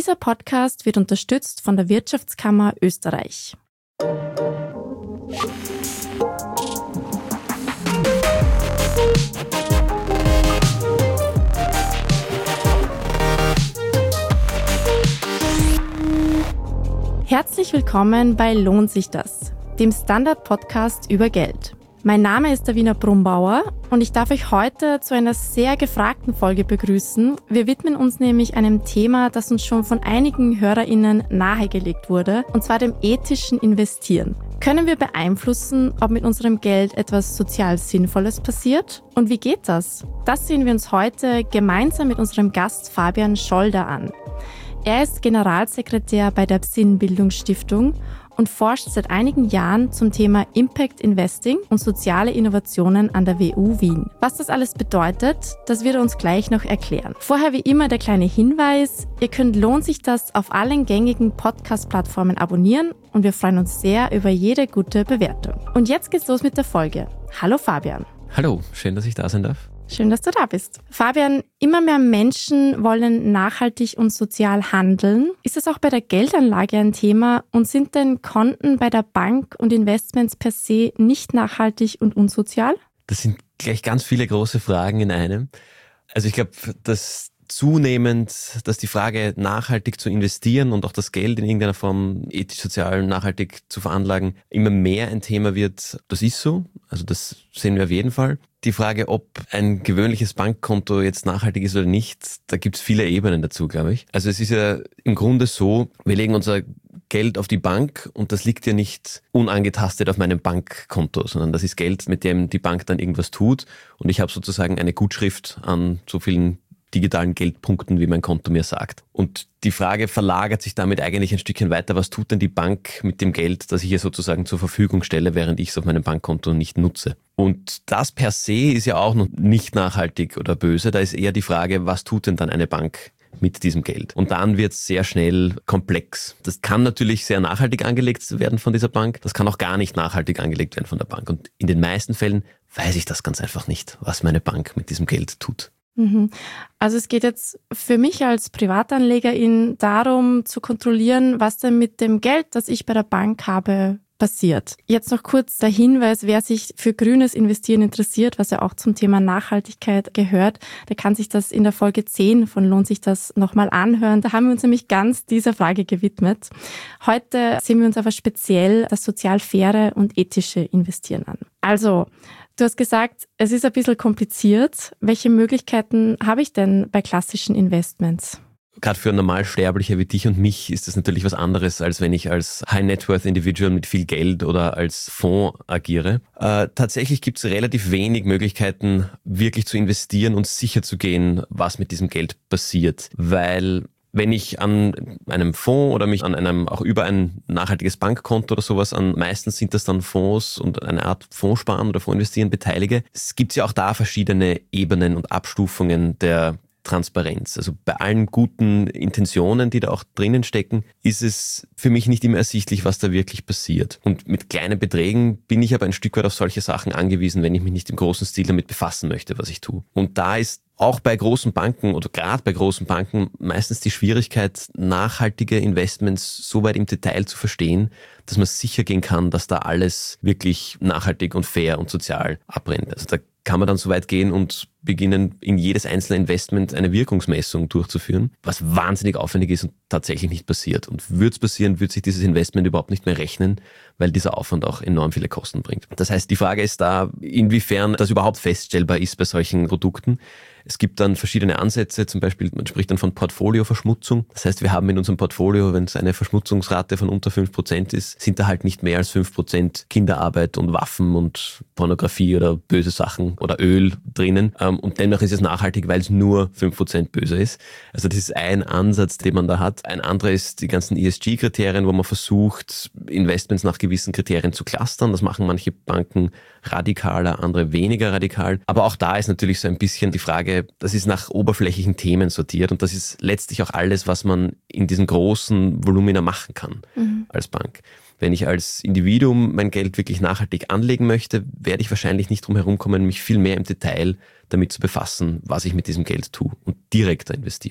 Dieser Podcast wird unterstützt von der Wirtschaftskammer Österreich. Herzlich willkommen bei Lohnt sich das?, dem Standard-Podcast über Geld. Mein Name ist Davina Brumbauer und ich darf euch heute zu einer sehr gefragten Folge begrüßen. Wir widmen uns nämlich einem Thema, das uns schon von einigen HörerInnen nahegelegt wurde, und zwar dem ethischen Investieren. Können wir beeinflussen, ob mit unserem Geld etwas sozial Sinnvolles passiert? Und wie geht das? Das sehen wir uns heute gemeinsam mit unserem Gast Fabian Scholder an. Er ist Generalsekretär bei der Sinnbildungsstiftung und forscht seit einigen Jahren zum Thema Impact Investing und soziale Innovationen an der WU Wien. Was das alles bedeutet, das wird er uns gleich noch erklären. Vorher wie immer der kleine Hinweis: Ihr könnt Lohnt sich das auf allen gängigen Podcast-Plattformen abonnieren und wir freuen uns sehr über jede gute Bewertung. Und jetzt geht's los mit der Folge. Hallo Fabian. Hallo, schön, dass ich da sein darf. Schön, dass du da bist. Fabian, immer mehr Menschen wollen nachhaltig und sozial handeln. Ist das auch bei der Geldanlage ein Thema? Und sind denn Konten bei der Bank und Investments per se nicht nachhaltig und unsozial? Das sind gleich ganz viele große Fragen in einem. Also ich glaube, dass die Frage, nachhaltig zu investieren und auch das Geld in irgendeiner Form ethisch, sozial, nachhaltig zu veranlagen, immer mehr ein Thema wird. Das ist so. Also das sehen wir auf jeden Fall. Die Frage, ob ein gewöhnliches Bankkonto jetzt nachhaltig ist oder nicht, da gibt es viele Ebenen dazu, glaube ich. Also es ist ja im Grunde so, wir legen unser Geld auf die Bank und das liegt ja nicht unangetastet auf meinem Bankkonto, sondern das ist Geld, mit dem die Bank dann irgendwas tut und ich habe sozusagen eine Gutschrift an so vielen digitalen Geldpunkten, wie mein Konto mir sagt. Und die Frage verlagert sich damit eigentlich ein Stückchen weiter. Was tut denn die Bank mit dem Geld, das ich ihr sozusagen zur Verfügung stelle, während ich es auf meinem Bankkonto nicht nutze? Und das per se ist ja auch noch nicht nachhaltig oder böse. Da ist eher die Frage, was tut denn dann eine Bank mit diesem Geld? Und dann wird es sehr schnell komplex. Das kann natürlich sehr nachhaltig angelegt werden von dieser Bank. Das kann auch gar nicht nachhaltig angelegt werden von der Bank. Und in den meisten Fällen weiß ich das ganz einfach nicht, was meine Bank mit diesem Geld tut. Also es geht jetzt für mich als Privatanlegerin darum zu kontrollieren, was denn mit dem Geld, das ich bei der Bank habe, passiert. Jetzt noch kurz der Hinweis, wer sich für grünes Investieren interessiert, was ja auch zum Thema Nachhaltigkeit gehört, der kann sich das in der Folge 10 von Lohnt sich das nochmal anhören. Da haben wir uns nämlich ganz dieser Frage gewidmet. Heute sehen wir uns aber speziell das sozial faire und ethische Investieren an. Also, du hast gesagt, es ist ein bisschen kompliziert. Welche Möglichkeiten habe ich denn bei klassischen Investments? Gerade für Normalsterbliche wie dich und mich ist das natürlich was anderes, als wenn ich als High-Net-Worth-Individual mit viel Geld oder als Fonds agiere. Tatsächlich gibt es relativ wenig Möglichkeiten, wirklich zu investieren und sicher zu gehen, was mit diesem Geld passiert. Weil wenn ich an einem Fonds oder mich an einem, auch über ein nachhaltiges Bankkonto oder sowas meistens sind das dann Fonds und eine Art Fondssparen oder Fondsinvestieren beteilige, es gibt ja auch da verschiedene Ebenen und Abstufungen der Transparenz. Also bei allen guten Intentionen, die da auch drinnen stecken, ist es für mich nicht immer ersichtlich, was da wirklich passiert. Und mit kleinen Beträgen bin ich aber ein Stück weit auf solche Sachen angewiesen, wenn ich mich nicht im großen Stil damit befassen möchte, was ich tue. Und da ist auch bei großen Banken oder gerade bei großen Banken meistens die Schwierigkeit, nachhaltige Investments so weit im Detail zu verstehen, dass man sicher gehen kann, dass da alles wirklich nachhaltig und fair und sozial abbrennt. Also da kann man dann so weit gehen und beginnen, in jedes einzelne Investment eine Wirkungsmessung durchzuführen, was wahnsinnig aufwendig ist und tatsächlich nicht passiert. Und würde es passieren, würde sich dieses Investment überhaupt nicht mehr rechnen, weil dieser Aufwand auch enorm viele Kosten bringt. Das heißt, die Frage ist da, inwiefern das überhaupt feststellbar ist bei solchen Produkten. Es gibt dann verschiedene Ansätze, zum Beispiel, man spricht dann von Portfolioverschmutzung. Das heißt, wir haben in unserem Portfolio, wenn es eine Verschmutzungsrate von unter 5% ist, sind da halt nicht mehr als 5% Kinderarbeit und Waffen und Pornografie oder böse Sachen oder Öl drinnen. Und dennoch ist es nachhaltig, weil es nur 5% böse ist. Also das ist ein Ansatz, den man da hat. Ein anderer ist die ganzen ESG-Kriterien, wo man versucht, Investments nach gewissen Kriterien zu clustern. Das machen manche Banken radikaler, andere weniger radikal. Aber auch da ist natürlich so ein bisschen die Frage, das ist nach oberflächlichen Themen sortiert und das ist letztlich auch alles, was man in diesen großen Volumina machen kann als Bank. Wenn ich als Individuum mein Geld wirklich nachhaltig anlegen möchte, werde ich wahrscheinlich nicht drum herum kommen, mich viel mehr im Detail damit zu befassen, was ich mit diesem Geld tue und direkter investiere oft.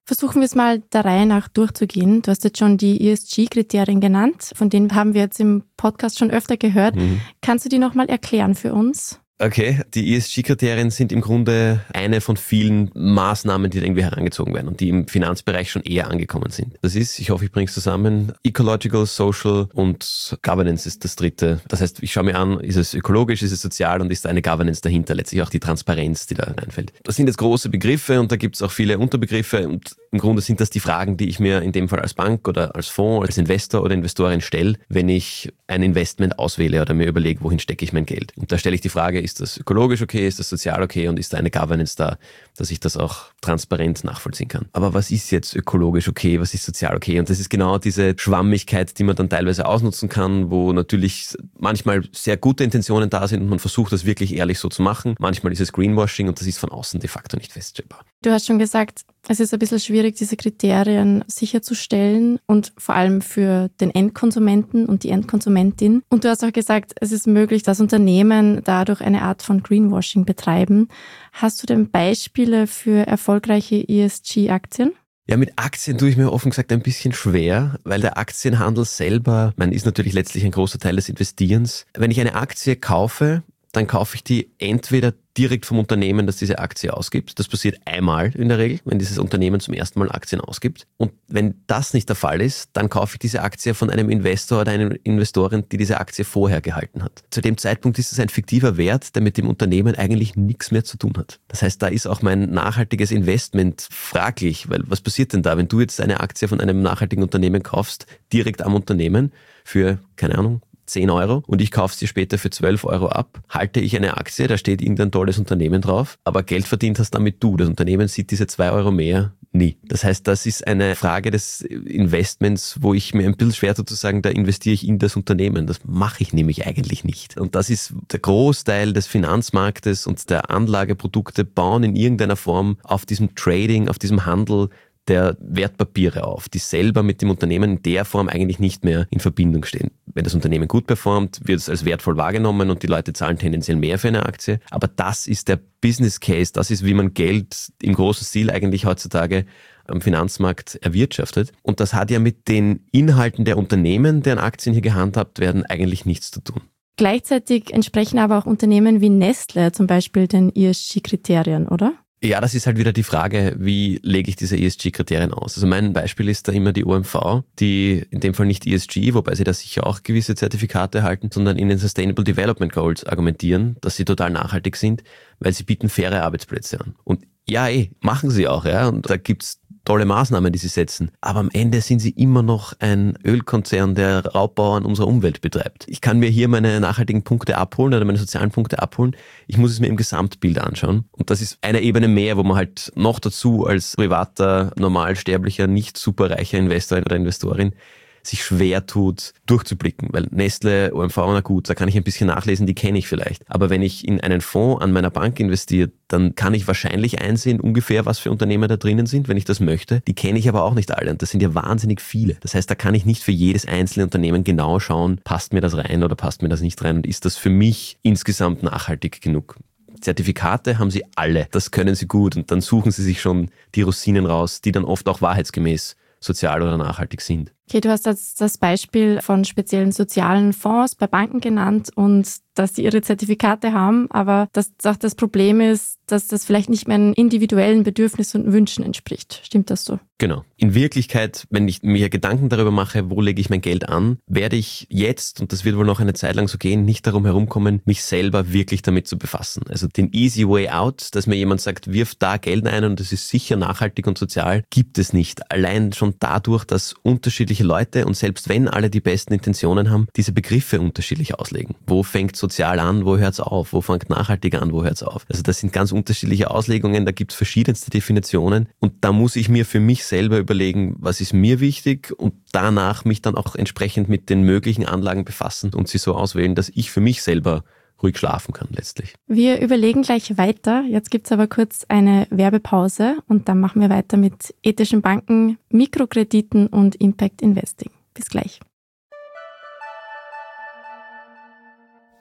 Versuchen wir es mal der Reihe nach durchzugehen. Du hast jetzt schon die ESG-Kriterien genannt, von denen haben wir jetzt im Podcast schon öfter gehört. Kannst du die nochmal erklären für uns? Okay, die ESG-Kriterien sind im Grunde eine von vielen Maßnahmen, die da irgendwie herangezogen werden und die im Finanzbereich schon eher angekommen sind. Das ist, ich hoffe, ich bringe es zusammen, Ecological, Social und Governance ist das dritte. Das heißt, ich schaue mir an, ist es ökologisch, ist es sozial und ist da eine Governance dahinter, letztlich auch die Transparenz, die da reinfällt. Das sind jetzt große Begriffe und da gibt es auch viele Unterbegriffe und im Grunde sind das die Fragen, die ich mir in dem Fall als Bank oder als Fonds, als Investor oder Investorin stelle, wenn ich ein Investment auswähle oder mir überlege, wohin stecke ich mein Geld. Und da stelle ich die Frage, ist das ökologisch okay, ist das sozial okay und ist da eine Governance da, dass ich das auch transparent nachvollziehen kann. Aber was ist jetzt ökologisch okay, was ist sozial okay? Und das ist genau diese Schwammigkeit, die man dann teilweise ausnutzen kann, wo natürlich manchmal sehr gute Intentionen da sind und man versucht, das wirklich ehrlich so zu machen. Manchmal ist es Greenwashing und das ist von außen de facto nicht feststellbar. Du hast schon gesagt, es ist ein bisschen schwierig, diese Kriterien sicherzustellen und vor allem für den Endkonsumenten und die Endkonsumentin. Und du hast auch gesagt, es ist möglich, dass Unternehmen dadurch eine Art von Greenwashing betreiben. Hast du denn Beispiele für erfolgreiche ESG-Aktien? Ja, mit Aktien tue ich mir offen gesagt ein bisschen schwer, weil der Aktienhandel selber, ist natürlich letztlich ein großer Teil des Investierens. Wenn ich eine Aktie kaufe, dann kaufe ich die entweder direkt vom Unternehmen, das diese Aktie ausgibt. Das passiert einmal in der Regel, wenn dieses Unternehmen zum ersten Mal Aktien ausgibt. Und wenn das nicht der Fall ist, dann kaufe ich diese Aktie von einem Investor oder einer Investorin, die diese Aktie vorher gehalten hat. Zu dem Zeitpunkt ist es ein fiktiver Wert, der mit dem Unternehmen eigentlich nichts mehr zu tun hat. Das heißt, da ist auch mein nachhaltiges Investment fraglich, weil was passiert denn da, wenn du jetzt eine Aktie von einem nachhaltigen Unternehmen kaufst, direkt am Unternehmen für, keine Ahnung, 10 Euro und ich kaufe sie später für 12 Euro ab, halte ich eine Aktie, da steht irgendein tolles Unternehmen drauf, aber Geld verdient hast damit du. Das Unternehmen sieht diese 2 Euro mehr nie. Das heißt, das ist eine Frage des Investments, wo ich mir ein bisschen schwer tue zu sagen, da investiere ich in das Unternehmen. Das mache ich nämlich eigentlich nicht. Und das ist der Großteil des Finanzmarktes und der Anlageprodukte bauen in irgendeiner Form auf diesem Trading, auf diesem Handel der Wertpapiere auf, die selber mit dem Unternehmen in der Form eigentlich nicht mehr in Verbindung stehen. Wenn das Unternehmen gut performt, wird es als wertvoll wahrgenommen und die Leute zahlen tendenziell mehr für eine Aktie. Aber das ist der Business Case, das ist, wie man Geld im großen Stil eigentlich heutzutage am Finanzmarkt erwirtschaftet. Und das hat ja mit den Inhalten der Unternehmen, deren Aktien hier gehandhabt werden, eigentlich nichts zu tun. Gleichzeitig entsprechen aber auch Unternehmen wie Nestle zum Beispiel den ESG-Kriterien, oder? Ja, das ist halt wieder die Frage, wie lege ich diese ESG-Kriterien aus? Also mein Beispiel ist da immer die OMV, die in dem Fall nicht ESG, wobei sie da sicher auch gewisse Zertifikate erhalten, sondern in den Sustainable Development Goals argumentieren, dass sie total nachhaltig sind, weil sie bieten faire Arbeitsplätze an. Und ja, machen sie auch, ja. Und da gibt's tolle Maßnahmen, die sie setzen. Aber am Ende sind sie immer noch ein Ölkonzern, der Raubbau an unserer Umwelt betreibt. Ich kann mir hier meine nachhaltigen Punkte abholen oder meine sozialen Punkte abholen. Ich muss es mir im Gesamtbild anschauen. Und das ist eine Ebene mehr, wo man halt noch dazu als privater, normalsterblicher, nicht superreicher Investor oder Investorin sich schwer tut, durchzublicken. Weil Nestle, OMV, na gut, da kann ich ein bisschen nachlesen, die kenne ich vielleicht. Aber wenn ich in einen Fonds an meiner Bank investiere, dann kann ich wahrscheinlich einsehen, ungefähr, was für Unternehmen da drinnen sind, wenn ich das möchte. Die kenne ich aber auch nicht alle und das sind ja wahnsinnig viele. Das heißt, da kann ich nicht für jedes einzelne Unternehmen genau schauen, passt mir das rein oder passt mir das nicht rein und ist das für mich insgesamt nachhaltig genug. Zertifikate haben sie alle, das können sie gut und dann suchen sie sich schon die Rosinen raus, die dann oft auch wahrheitsgemäß sozial oder nachhaltig sind. Okay, du hast jetzt das Beispiel von speziellen sozialen Fonds bei Banken genannt und dass die ihre Zertifikate haben, aber dass auch das Problem ist, dass das vielleicht nicht meinen individuellen Bedürfnissen und Wünschen entspricht. Stimmt das so? Genau. In Wirklichkeit, wenn ich mir Gedanken darüber mache, wo lege ich mein Geld an, werde ich jetzt, und das wird wohl noch eine Zeit lang so gehen, nicht darum herumkommen, mich selber wirklich damit zu befassen. Also den easy way out, dass mir jemand sagt, wirf da Geld ein und das ist sicher nachhaltig und sozial, gibt es nicht. Allein schon dadurch, dass unterschiedliche Leute und selbst wenn alle die besten Intentionen haben, diese Begriffe unterschiedlich auslegen. Wo fängt sozial an, wo hört es auf? Wo fängt nachhaltig an, wo hört es auf? Also das sind ganz unterschiedliche Auslegungen, da gibt es verschiedenste Definitionen und da muss ich mir für mich selber überlegen, was ist mir wichtig und danach mich dann auch entsprechend mit den möglichen Anlagen befassen und sie so auswählen, dass ich für mich selber ruhig schlafen kann letztlich. Wir überlegen gleich weiter. Jetzt gibt's aber kurz eine Werbepause und dann machen wir weiter mit ethischen Banken, Mikrokrediten und Impact Investing. Bis gleich.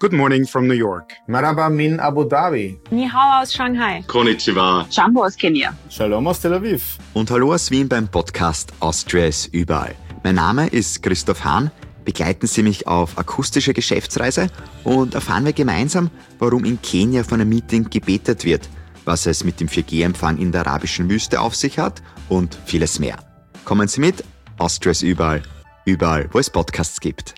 Good morning from New York. Marhaba min Abu Dhabi. Ni hao aus Shanghai. Konnichiwa. Jambo aus Kenia. Shalom aus Tel Aviv. Und hallo aus Wien beim Podcast Austria ist überall. Mein Name ist Christoph Hahn. Begleiten Sie mich auf akustische Geschäftsreise und erfahren wir gemeinsam, warum in Kenia vor einem Meeting gebetet wird, was es mit dem 4G-Empfang in der arabischen Wüste auf sich hat und vieles mehr. Kommen Sie mit, Austria ist überall, überall, wo es Podcasts gibt.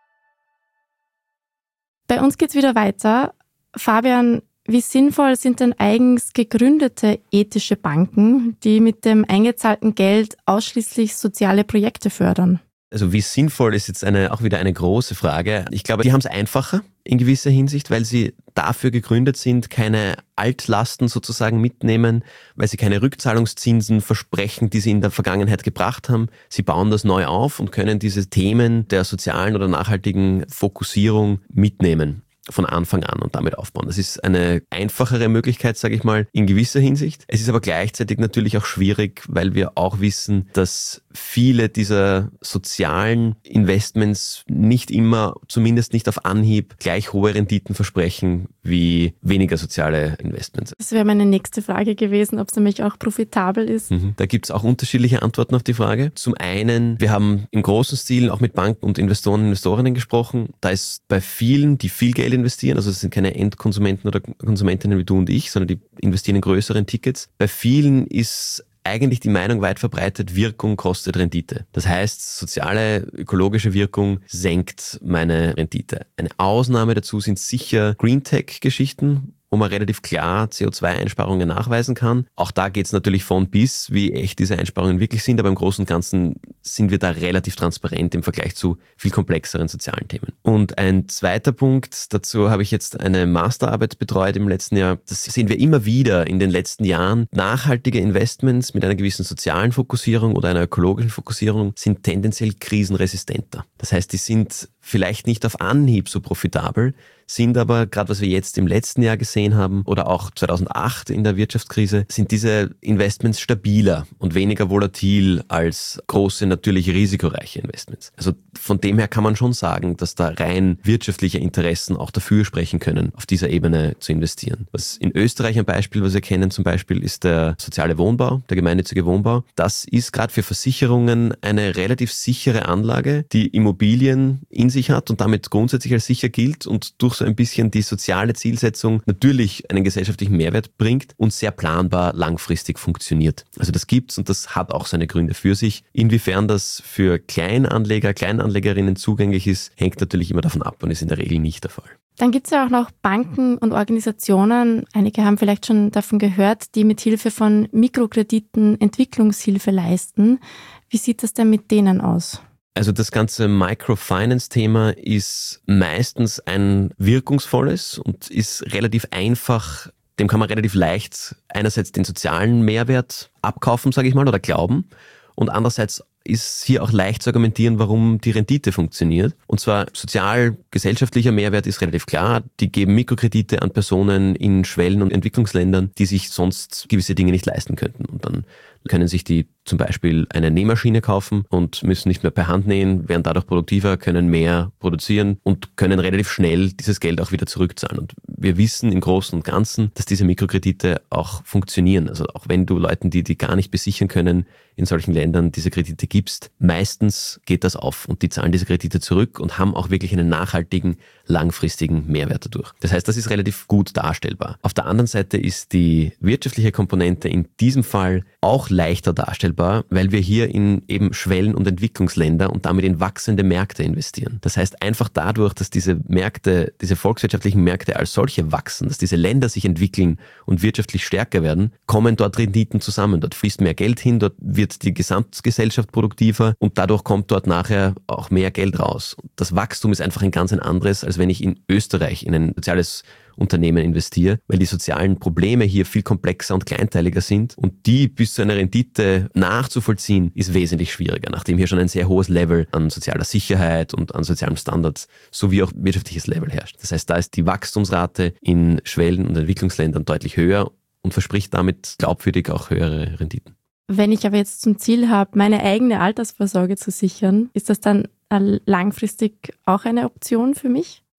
Bei uns geht's wieder weiter. Fabian, wie sinnvoll sind denn eigens gegründete ethische Banken, die mit dem eingezahlten Geld ausschließlich soziale Projekte fördern? Also wie sinnvoll ist jetzt auch wieder eine große Frage. Ich glaube, die haben es einfacher in gewisser Hinsicht, weil sie dafür gegründet sind, keine Altlasten sozusagen mitnehmen, weil sie keine Rückzahlungszinsen versprechen, die sie in der Vergangenheit gebracht haben. Sie bauen das neu auf und können diese Themen der sozialen oder nachhaltigen Fokussierung mitnehmen von Anfang an und damit aufbauen. Das ist eine einfachere Möglichkeit, sage ich mal, in gewisser Hinsicht. Es ist aber gleichzeitig natürlich auch schwierig, weil wir auch wissen, dass viele dieser sozialen Investments nicht immer, zumindest nicht auf Anhieb, gleich hohe Renditen versprechen wie weniger soziale Investments. Das wäre meine nächste Frage gewesen, ob es nämlich auch profitabel ist. Da gibt es auch unterschiedliche Antworten auf die Frage. Zum einen, wir haben im großen Stil auch mit Banken und Investoren und Investorinnen gesprochen. Da ist bei vielen, die viel Geld investieren, also es sind keine Endkonsumenten oder Konsumentinnen wie du und ich, sondern die investieren in größeren Tickets. Bei vielen ist eigentlich die Meinung weit verbreitet, Wirkung kostet Rendite. Das heißt, soziale, ökologische Wirkung senkt meine Rendite. Eine Ausnahme dazu sind sicher Green-Tech-Geschichten, wo man relativ klar CO2-Einsparungen nachweisen kann. Auch da geht es natürlich von bis, wie echt diese Einsparungen wirklich sind, aber im Großen und Ganzen sind wir da relativ transparent im Vergleich zu viel komplexeren sozialen Themen. Und ein zweiter Punkt, dazu habe ich jetzt eine Masterarbeit betreut im letzten Jahr. Das sehen wir immer wieder in den letzten Jahren. Nachhaltige Investments mit einer gewissen sozialen Fokussierung oder einer ökologischen Fokussierung sind tendenziell krisenresistenter. Das heißt, die sind vielleicht nicht auf Anhieb so profitabel, sind aber, gerade was wir jetzt im letzten Jahr gesehen haben oder auch 2008 in der Wirtschaftskrise, sind diese Investments stabiler und weniger volatil als große, natürliche, risikoreiche Investments. Also von dem her kann man schon sagen, dass da rein wirtschaftliche Interessen auch dafür sprechen können, auf dieser Ebene zu investieren. Was in Österreich ein Beispiel, was wir kennen zum Beispiel, ist der soziale Wohnbau, der gemeinnützige Wohnbau. Das ist gerade für Versicherungen eine relativ sichere Anlage, die Immobilien in sich hat und damit grundsätzlich als sicher gilt und durch so ein bisschen die soziale Zielsetzung natürlich einen gesellschaftlichen Mehrwert bringt und sehr planbar langfristig funktioniert. Also das gibt's und das hat auch seine Gründe für sich. Inwiefern das für Kleinanleger, Kleinanlegerinnen zugänglich ist, hängt natürlich immer davon ab und ist in der Regel nicht der Fall. Dann gibt es ja auch noch Banken und Organisationen, einige haben vielleicht schon davon gehört, die mit Hilfe von Mikrokrediten Entwicklungshilfe leisten. Wie sieht das denn mit denen aus? Also das ganze Microfinance-Thema ist meistens ein wirkungsvolles und ist relativ einfach, dem kann man relativ leicht einerseits den sozialen Mehrwert abkaufen, sage ich mal, oder glauben und andererseits ist hier auch leicht zu argumentieren, warum die Rendite funktioniert. Und zwar sozial-gesellschaftlicher Mehrwert ist relativ klar. Die geben Mikrokredite an Personen in Schwellen- und Entwicklungsländern, die sich sonst gewisse Dinge nicht leisten könnten. Und dann können sich die zum Beispiel eine Nähmaschine kaufen und müssen nicht mehr per Hand nähen, werden dadurch produktiver, können mehr produzieren und können relativ schnell dieses Geld auch wieder zurückzahlen. Und wir wissen im Großen und Ganzen, dass diese Mikrokredite auch funktionieren. Also auch wenn du Leuten, die gar nicht besichern können, in solchen Ländern diese Kredite gibst, meistens geht das auf und die zahlen diese Kredite zurück und haben auch wirklich einen nachhaltigen, langfristigen Mehrwert dadurch. Das heißt, das ist relativ gut darstellbar. Auf der anderen Seite ist die wirtschaftliche Komponente in diesem Fall auch leichter darstellbar, weil wir hier in eben Schwellen- und Entwicklungsländer und damit in wachsende Märkte investieren. Das heißt, einfach dadurch, dass diese Märkte, diese volkswirtschaftlichen Märkte als solche wachsen, dass diese Länder sich entwickeln und wirtschaftlich stärker werden, kommen dort Renditen zusammen. Dort fließt mehr Geld hin, dort wird die Gesamtgesellschaft produktiver und dadurch kommt dort nachher auch mehr Geld raus. Das Wachstum ist einfach ein ganz anderes, als wenn ich in Österreich in ein soziales Unternehmen investiere, weil die sozialen Probleme hier viel komplexer und kleinteiliger sind und die bis zu einer Rendite nachzuvollziehen, ist wesentlich schwieriger, nachdem hier schon ein sehr hohes Level an sozialer Sicherheit und an sozialen Standards sowie auch wirtschaftliches Level herrscht. Das heißt, da ist die Wachstumsrate in Schwellen- und Entwicklungsländern deutlich höher und verspricht damit glaubwürdig auch höhere Renditen. Wenn ich aber jetzt zum Ziel habe, meine eigene Altersvorsorge zu sichern, ist das dann langfristig auch eine Option für mich?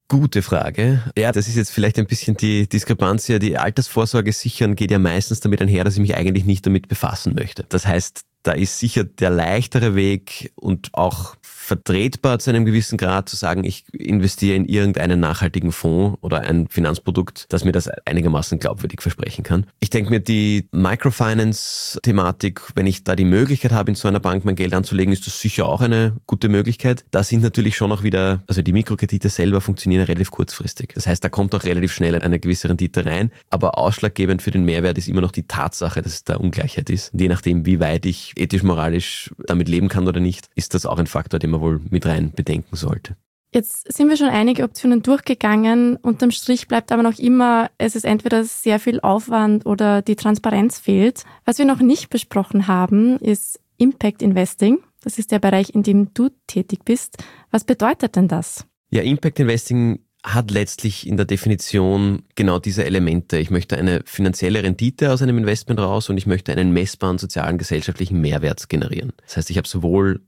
Gute Frage. Ja, das ist jetzt vielleicht ein bisschen die Diskrepanz hier. Die Altersvorsorge sichern geht ja meistens damit einher, dass ich mich eigentlich nicht damit befassen möchte. Das heißt, da ist sicher der leichtere Weg und auch vertretbar zu einem gewissen Grad zu sagen, ich investiere in irgendeinen nachhaltigen Fonds oder ein Finanzprodukt, das mir das einigermaßen glaubwürdig versprechen kann. Ich denke mir, die Microfinance-Thematik, wenn ich da die Möglichkeit habe, in so einer Bank mein Geld anzulegen, ist das sicher auch eine gute Möglichkeit. Da sind natürlich schon auch wieder, also die Mikrokredite selber funktionieren relativ kurzfristig. Das heißt, da kommt auch relativ schnell eine gewisse Rendite rein, aber ausschlaggebend für den Mehrwert ist immer noch die Tatsache, dass es da Ungleichheit ist. Und je nachdem, wie weit ich ethisch, moralisch damit leben kann oder nicht, ist das auch ein Faktor, den man wohl mit rein bedenken sollte. Jetzt sind wir schon einige Optionen durchgegangen. Unterm Strich bleibt aber noch immer, es ist entweder sehr viel Aufwand oder die Transparenz fehlt. Was wir noch nicht besprochen haben, ist Impact Investing. Das ist der Bereich, in dem du tätig bist. Was bedeutet denn das? Ja, Impact Investing hat letztlich in der Definition genau diese Elemente. Ich möchte eine finanzielle Rendite aus einem Investment raus und ich möchte einen messbaren sozialen, gesellschaftlichen Mehrwert generieren. Das heißt, ich habe sowohl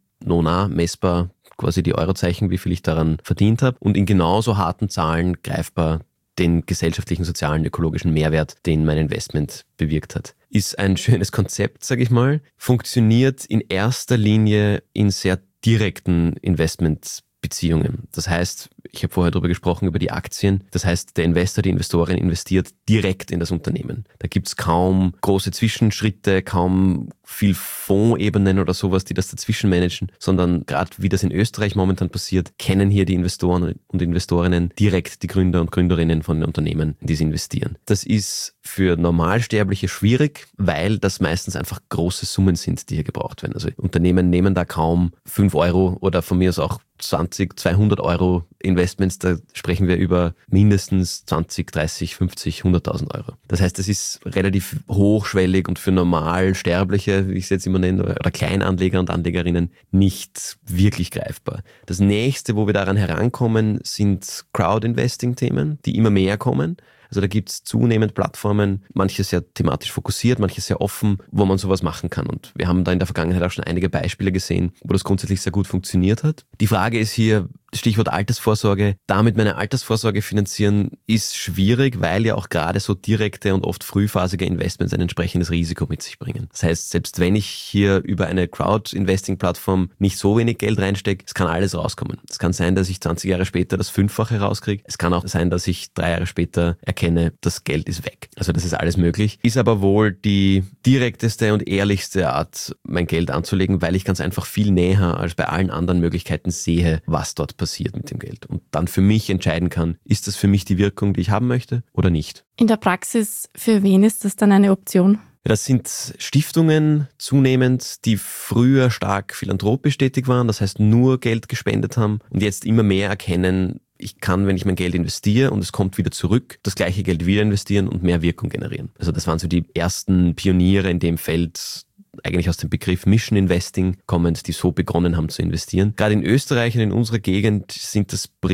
messbar quasi die Eurozeichen, wie viel ich daran verdient habe, und in genauso harten Zahlen greifbar den gesellschaftlichen, sozialen, ökologischen Mehrwert, den mein Investment bewirkt hat. Ist ein schönes Konzept, sage ich mal, funktioniert in erster Linie in sehr direkten Investmentbeziehungen. Das heißt, ich habe vorher darüber gesprochen, über die Aktien. Das heißt, der Investor, die Investorin investiert direkt in das Unternehmen. Da gibt's kaum große Zwischenschritte, kaum viel Fondsebenen oder sowas, die das dazwischen managen, sondern gerade wie das in Österreich momentan passiert, kennen hier die Investoren und Investorinnen direkt die Gründer und Gründerinnen von den Unternehmen, in die sie investieren. Das ist für Normalsterbliche schwierig, weil das meistens einfach große Summen sind, die hier gebraucht werden. Also Unternehmen nehmen da kaum 5 Euro oder von mir aus auch 20, 200 Euro Investments, da sprechen wir über mindestens 20, 30, 50, 100.000 Euro. Das heißt, das ist relativ hochschwellig und für Normalsterbliche, wie ich es jetzt immer nenne, oder Kleinanleger und Anlegerinnen nicht wirklich greifbar. Das nächste, wo wir daran herankommen, sind Crowd-Investing-Themen, die immer mehr kommen. Also da gibt es zunehmend Plattformen, manche sehr thematisch fokussiert, manche sehr offen, wo man sowas machen kann. Und wir haben da in der Vergangenheit auch schon einige Beispiele gesehen, wo das grundsätzlich sehr gut funktioniert hat. Die Frage ist hier, Stichwort Altersvorsorge, damit meine Altersvorsorge finanzieren, ist schwierig, weil ja auch gerade so direkte und oft frühphasige Investments ein entsprechendes Risiko mit sich bringen. Das heißt, selbst wenn ich hier über eine Crowd-Investing-Plattform nicht so wenig Geld reinstecke, es kann alles rauskommen. Es kann sein, dass ich 20 Jahre später das 5-fache rauskriege. Es kann auch sein, dass ich 3 Jahre später erkenne, das Geld ist weg. Also das ist alles möglich. Ist aber wohl die direkteste und ehrlichste Art, mein Geld anzulegen, weil ich ganz einfach viel näher als bei allen anderen Möglichkeiten sehe, was dort passiert mit dem Geld und dann für mich entscheiden kann, ist das für mich die Wirkung, die ich haben möchte oder nicht. In der Praxis, für wen ist das dann eine Option? Das sind Stiftungen zunehmend, die früher stark philanthropisch tätig waren, das heißt nur Geld gespendet haben und jetzt immer mehr erkennen, ich kann, wenn ich mein Geld investiere und es kommt wieder zurück, das gleiche Geld wieder investieren und mehr Wirkung generieren. Also das waren so die ersten Pioniere in dem Feld, eigentlich aus dem Begriff Mission Investing kommend, die so begonnen haben zu investieren. Gerade in Österreich und in unserer Gegend sind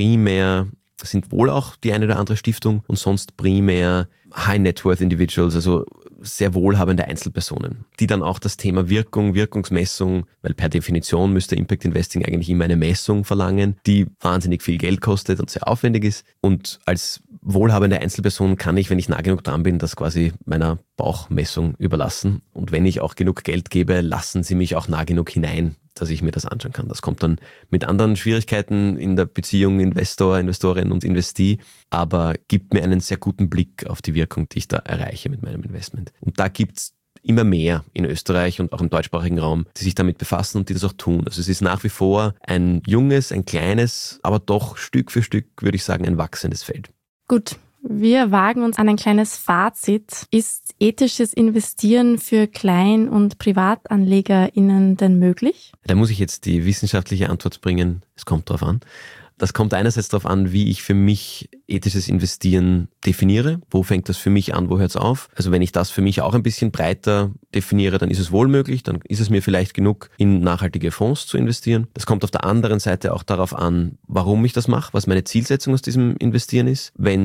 wohl auch die eine oder andere Stiftung und sonst primär High Net Worth Individuals, also sehr wohlhabende Einzelpersonen, die dann auch das Thema Wirkung, Wirkungsmessung, weil per Definition müsste Impact Investing eigentlich immer eine Messung verlangen, die wahnsinnig viel Geld kostet und sehr aufwendig ist. Und als wohlhabende Einzelperson kann ich, wenn ich nah genug dran bin, das quasi meiner Bauchmessung überlassen. Und wenn ich auch genug Geld gebe, lassen sie mich auch nah genug hinein, dass ich mir das anschauen kann. Das kommt dann mit anderen Schwierigkeiten in der Beziehung Investor, Investorin und Investee, aber gibt mir einen sehr guten Blick auf die Wirkung, die ich da erreiche mit meinem Investment. Und da gibt's immer mehr in Österreich und auch im deutschsprachigen Raum, die sich damit befassen und die das auch tun. Also es ist nach wie vor ein junges, ein kleines, aber doch Stück für Stück, würde ich sagen, ein wachsendes Feld. Gut. Wir wagen uns an ein kleines Fazit. Ist ethisches Investieren für Klein- und PrivatanlegerInnen denn möglich? Da muss ich jetzt die wissenschaftliche Antwort bringen. Es kommt drauf an. Das kommt einerseits darauf an, wie ich für mich ethisches Investieren definiere. Wo fängt das für mich an, wo hört es auf? Also wenn ich das für mich auch ein bisschen breiter definiere, dann ist es wohl möglich, dann ist es mir vielleicht genug, in nachhaltige Fonds zu investieren. Das kommt auf der anderen Seite auch darauf an, warum ich das mache, was meine Zielsetzung aus diesem Investieren ist. Wenn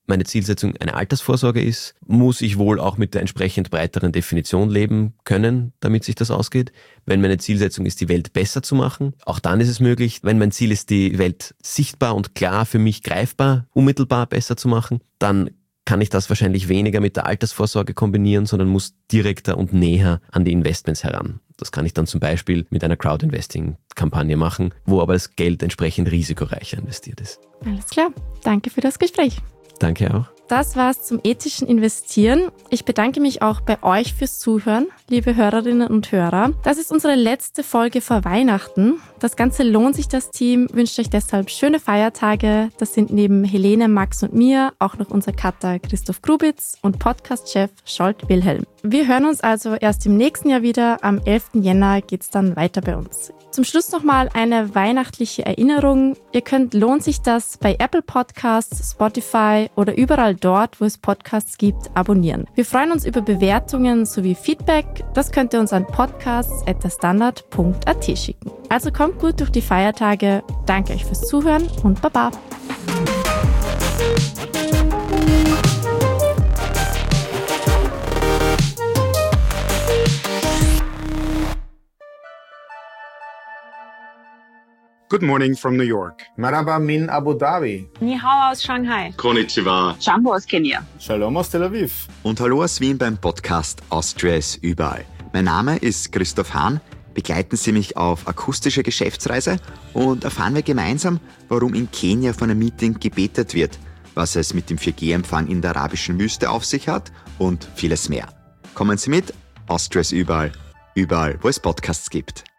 meine Zielsetzung eine Altersvorsorge ist, muss ich wohl auch mit der entsprechend breiteren Definition leben können, damit sich das ausgeht. Wenn meine Zielsetzung ist, die Welt besser zu machen, auch dann ist es möglich. Wenn mein Ziel ist, die Welt sichtbar und klar für mich greifbar, unmittelbar besser zu machen, dann kann ich das wahrscheinlich weniger mit der Altersvorsorge kombinieren, sondern muss direkter und näher an die Investments heran. Das kann ich dann zum Beispiel mit einer Crowd-Investing-Kampagne machen, wo aber das Geld entsprechend risikoreicher investiert ist. Alles klar. Danke für das Gespräch. Danke auch. Das war's zum ethischen Investieren. Ich bedanke mich auch bei euch fürs Zuhören, liebe Hörerinnen und Hörer. Das ist unsere letzte Folge vor Weihnachten. Das Ganze lohnt sich. Das Team wünscht euch deshalb schöne Feiertage. Das sind neben Helene, Max und mir auch noch unser Cutter Christoph Grubitz und Podcast-Chef Scholt Wilhelm. Wir hören uns also erst im nächsten Jahr wieder. Am 11. Jänner geht's dann weiter bei uns. Zum Schluss nochmal eine weihnachtliche Erinnerung. Ihr könnt Lohnt sich das bei Apple Podcasts, Spotify oder überall dort, wo es Podcasts gibt, abonnieren. Wir freuen uns über Bewertungen sowie Feedback. Das könnt ihr uns an podcasts@derstandard.at schicken. Also kommt gut durch die Feiertage. Danke euch fürs Zuhören und Baba. Good morning from New York. Marhaba min Abu Dhabi. Ni hao aus Shanghai. Konnichiwa. Jambo aus Kenia. Shalom aus Tel Aviv. Und hallo aus Wien beim Podcast Austria ist überall. Mein Name ist Christoph Hahn. Begleiten Sie mich auf akustische Geschäftsreise und erfahren wir gemeinsam, warum in Kenia von einem Meeting gebetet wird, was es mit dem 4G-Empfang in der arabischen Wüste auf sich hat und vieles mehr. Kommen Sie mit, Austria ist überall, überall, wo es Podcasts gibt.